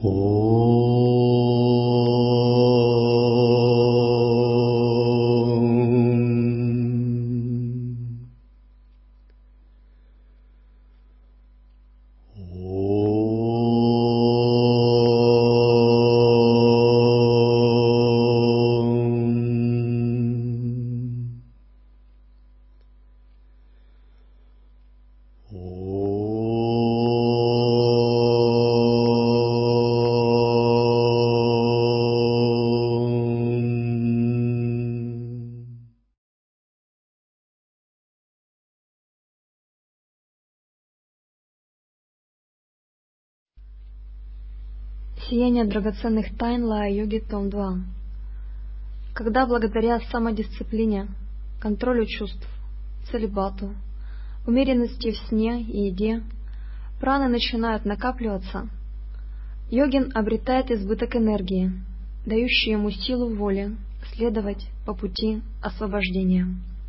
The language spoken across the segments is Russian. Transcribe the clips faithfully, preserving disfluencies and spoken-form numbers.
Сияние драгоценных тайн Лая-йоги, том два. Когда благодаря самодисциплине, контролю чувств, целибату, умеренности в сне и еде, праны начинают накапливаться, йогин обретает избыток энергии, дающий ему силу воли следовать по пути освобождения.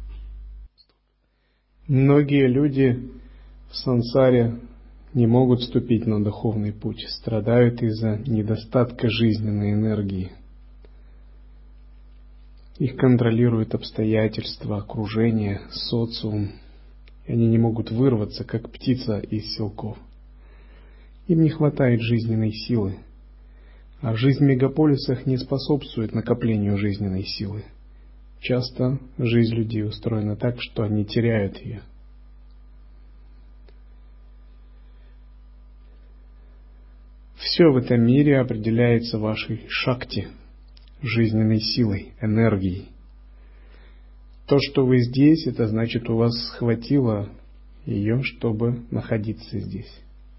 Многие люди в сансаре не могут вступить на духовный путь, страдают из-за недостатка жизненной энергии. Их контролируют обстоятельства, окружение, социум, и они не могут вырваться, как птица из селков. Им не хватает жизненной силы, а жизнь в мегаполисах не способствует накоплению жизненной силы. Часто жизнь людей устроена так, что они теряют ее. Все в этом мире определяется вашей шакти, жизненной силой, энергией. То, что вы здесь, это значит, у вас хватило ее, чтобы находиться здесь.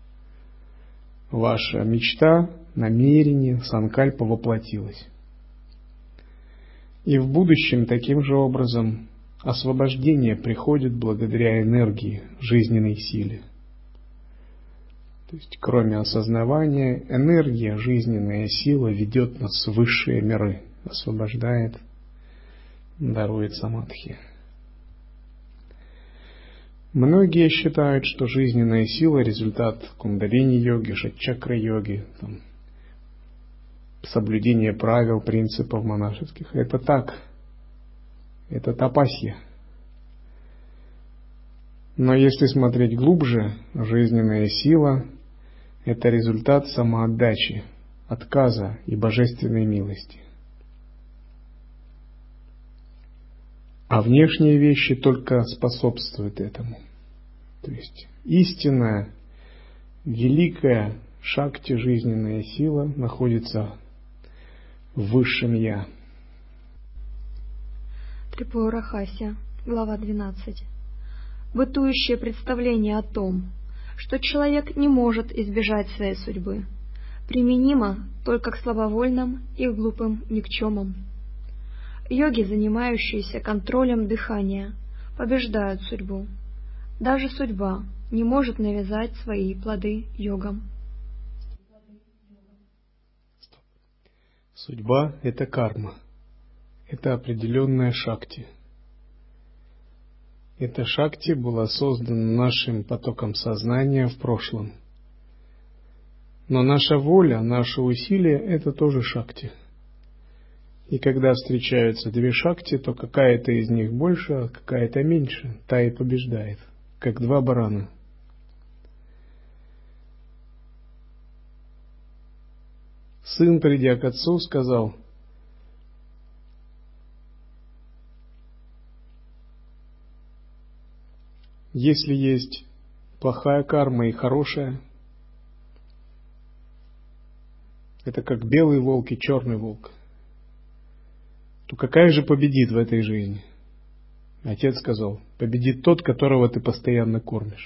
Ваша мечта, намерение, санкальпа воплотилась. И в будущем таким же образом освобождение приходит благодаря энергии, жизненной силе. То есть, кроме осознавания, энергия, жизненная сила ведет нас в высшие миры, освобождает, дарует самадхи. Многие считают, что жизненная сила – результат кундалини-йоги, шатчакра-йоги, там, соблюдение правил, принципов монашеских. Это так, это тапасья. Но если смотреть глубже, жизненная сила – это результат самоотдачи, отказа и божественной милости. А внешние вещи только способствуют этому. То есть истинная, великая шакти, жизненная сила находится в высшем Я. Трипурахасия, глава двенадцать. Бытующее представление о том, что человек не может избежать своей судьбы, применимо только к слабовольным и глупым никчемам. Йоги, занимающиеся контролем дыхания, побеждают судьбу. Даже судьба не может навязать свои плоды йогам. Судьба – это карма, это определенная шакти. Эта шакти была создана нашим потоком сознания в прошлом. Но наша воля, наши усилия – это тоже шакти. И когда встречаются две шакти, то какая-то из них больше, а какая-то меньше, та и побеждает, как два барана. Сын, придя к отцу, сказал: если есть плохая карма и хорошая, это как белый волк и черный волк, то какая же победит в этой жизни? Отец сказал: победит тот, которого ты постоянно кормишь.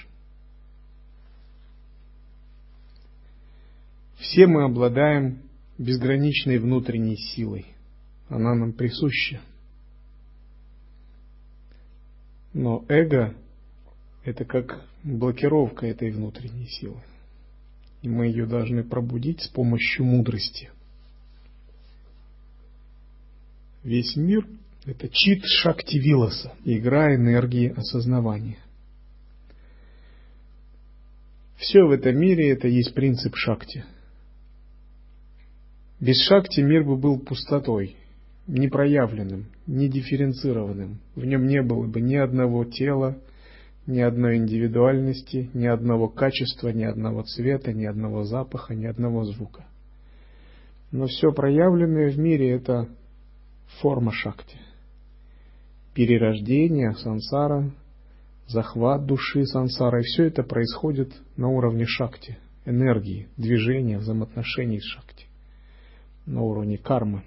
Все мы обладаем безграничной внутренней силой. Она нам присуща. Но эго – это как блокировка этой внутренней силы. И мы ее должны пробудить с помощью мудрости. Весь мир – это чит шакти виласа, игра энергии осознавания. Все в этом мире – это есть принцип шакти. Без Шакти мир бы был пустотой, непроявленным, недифференцированным. В нем не было бы ни одного тела, ни одной индивидуальности, ни одного качества, ни одного цвета, ни одного запаха, ни одного звука. Но все проявленное в мире — это форма Шакти. Перерождение, сансара, захват души сансарой — все это происходит на уровне Шакти, энергии, движения, взаимоотношений с Шакти, на уровне кармы.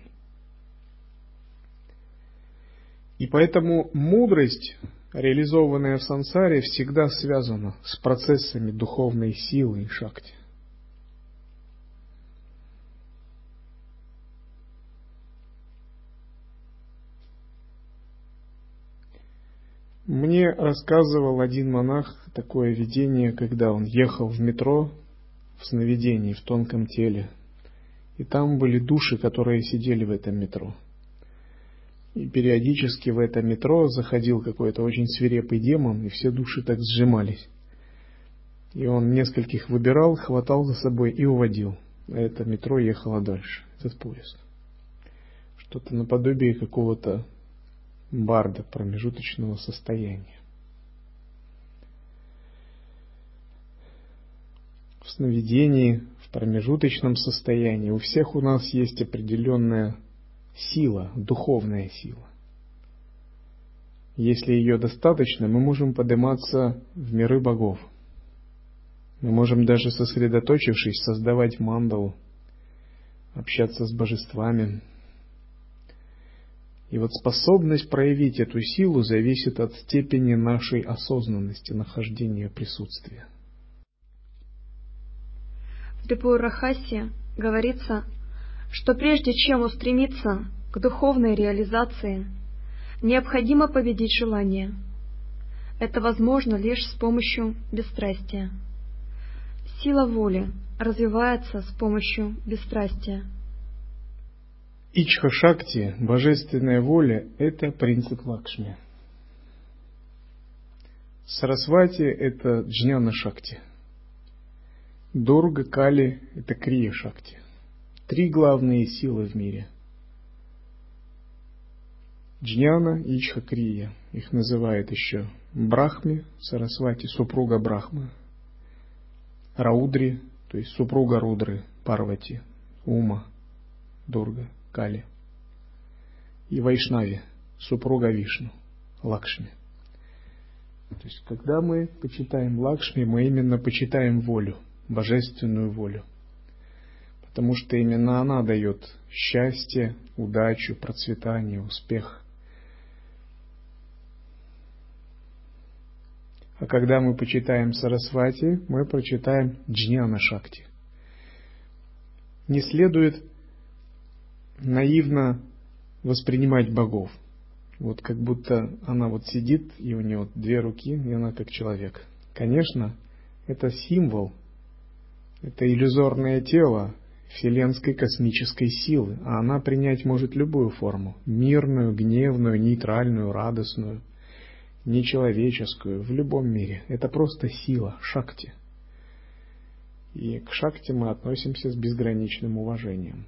И поэтому мудрость, реализованная в сансаре, всегда связана с процессами духовной силы и Шакти. Мне рассказывал один монах такое видение, когда он ехал в метро в сновидении, в тонком теле. И там были души, которые сидели в этом метро. И периодически в это метро заходил какой-то очень свирепый демон, и все души так сжимались. И он нескольких выбирал, хватал за собой и уводил. А это метро ехало дальше, этот поезд. Что-то наподобие какого-то барда промежуточного состояния. В сновидении, в промежуточном состоянии у всех у нас есть определенная сила, духовная сила. Если ее достаточно, мы можем подниматься в миры богов. Мы можем даже, сосредоточившись, создавать мандалу, общаться с божествами. И вот способность проявить эту силу зависит от степени нашей осознанности, нахождения присутствия. В Трипура-рахасе говорится, что прежде чем устремиться к духовной реализации, необходимо победить желание. Это возможно лишь с помощью бесстрастия. Сила воли развивается с помощью бесстрастия. Ичха-шакти, божественная воля, это принцип Лакшми. Сарасвати — это джняна-шакти. Дурга, Кали — это крия-шакти. Три главные силы в мире. Джняна, Ичха, Крия. Их называют еще Брахми, Сарасвати, супруга Брахмы. Раудри, то есть супруга Рудры, Парвати, Ума, Дурга, Кали. И Вайшнави, супруга Вишну, Лакшми. То есть, когда мы почитаем Лакшми, мы именно почитаем волю, божественную волю. Потому что именно она дает счастье, удачу, процветание, успех. А когда мы почитаем Сарасвати, мы прочитаем Джняна-шакти. Не следует наивно воспринимать богов. Вот как будто она вот сидит, и у нее вот две руки, и она как человек. Конечно, это символ, это иллюзорное тело вселенской космической силы, а она принять может любую форму: мирную, гневную, нейтральную, радостную, нечеловеческую, в любом мире. Это просто сила, шакти. И к шакти мы относимся с безграничным уважением.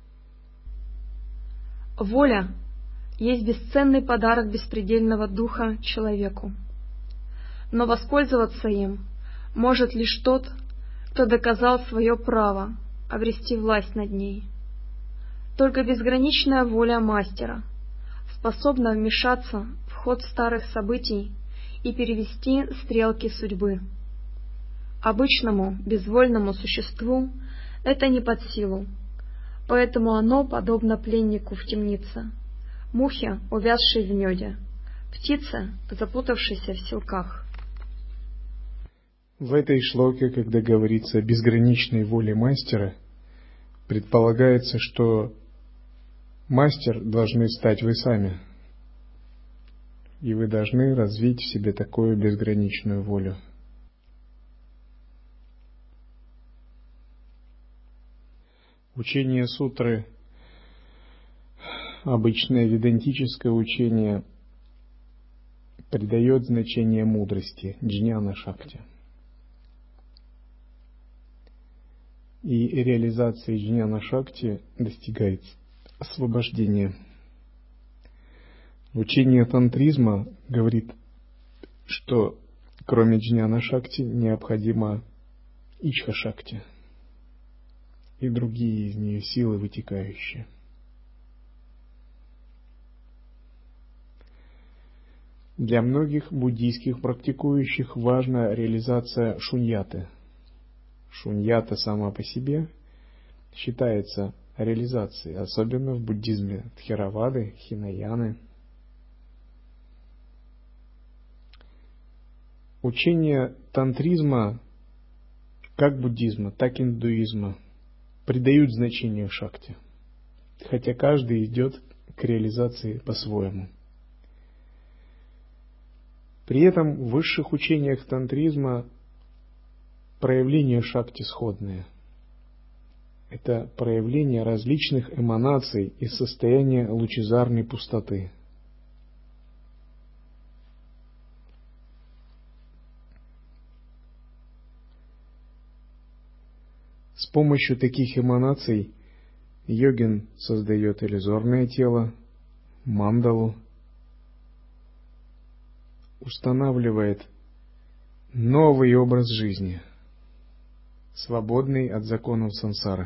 Воля есть бесценный подарок беспредельного духа человеку. Но воспользоваться им может лишь тот, кто доказал свое право обрести власть над ней. Только безграничная воля мастера способна вмешаться в ход старых событий и перевести стрелки судьбы. Обычному безвольному существу это не под силу, поэтому оно подобно пленнику в темнице, мухе, увязшей в меде, птице, запутавшейся в силках. В этой шлоке, когда говорится о безграничной воле мастера, предполагается, что мастер должны стать вы сами, и вы должны развить в себе такую безграничную волю. Учение сутры, обычное ведантическое учение, придает значение мудрости, джняна-шакти. и реализацией джняна-шакти достигается освобождение. Учение тантризма говорит, что кроме джняна-шакти необходимо ичха-шакти и другие из нее силы вытекающие. Для многих буддийских практикующих важна реализация шуньяты. Шуньята сама по себе считается реализацией, особенно в буддизме Тхеравады, Хинаяны. Учение тантризма, как буддизма, так и индуизма, придают значение шакти, хотя каждый идет к реализации по-своему. При этом в высших учениях тантризма проявления шакти сходные. Это проявление различных эманаций из состояния лучезарной пустоты. С помощью таких эманаций йогин создает иллюзорное тело, мандалу, устанавливает новый образ жизни, свободный от законов сансары.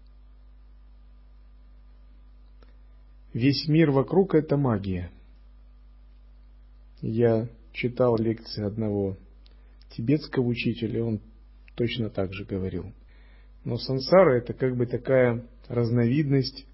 Весь мир вокруг — это магия. Я читал лекции одного тибетского учителя, он точно так же говорил. Но сансара — это как бы такая разновидность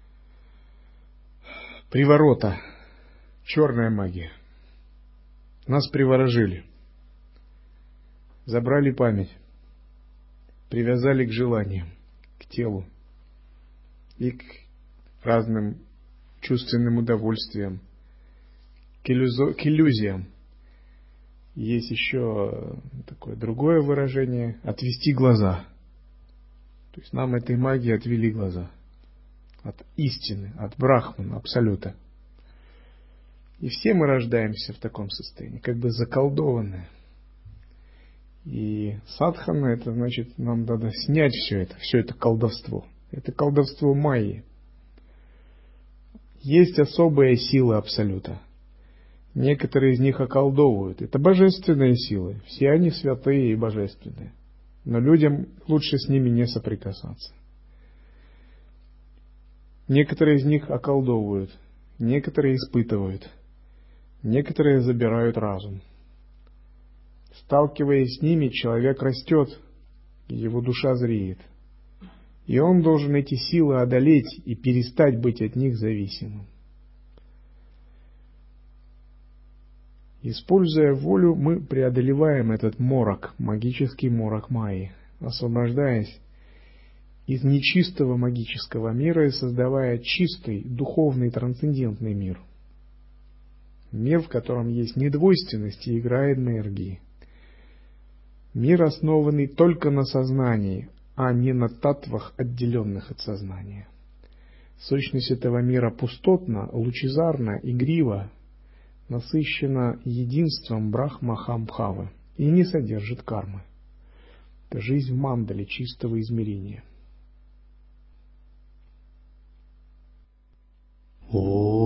приворота, черная магия. Нас приворожили, забрали память, привязали к желаниям, к телу и к разным чувственным удовольствиям, к, иллюзо- к иллюзиям. Есть еще такое другое выражение — отвести глаза. То есть нам этой магией отвели глаза от истины, от брахмана, абсолюта. И все мы рождаемся в таком состоянии, как бы заколдованные. И садхана — это значит, нам надо снять все это, все это колдовство. Это колдовство майи. Есть особые силы абсолюта. Некоторые из них околдовывают. Это божественные силы. Все они святые и божественные. Но людям лучше с ними не соприкасаться. Некоторые из них околдовывают, некоторые испытывают, некоторые забирают разум. Сталкиваясь с ними, человек растет, и его душа зреет. И он должен эти силы одолеть и перестать быть от них зависимым. Используя волю, мы преодолеваем этот морок, магический морок майи, освобождаясь из нечистого магического мира и создавая чистый, духовный, трансцендентный мир. Мир, в котором есть недвойственность и игра энергии. Мир, основанный только на сознании, а не на татвах, отделенных от сознания. Сущность этого мира пустотна, лучезарна, игрива, насыщена единством брахма-хамбхавы и не содержит кармы. Это жизнь в мандале чистого измерения. О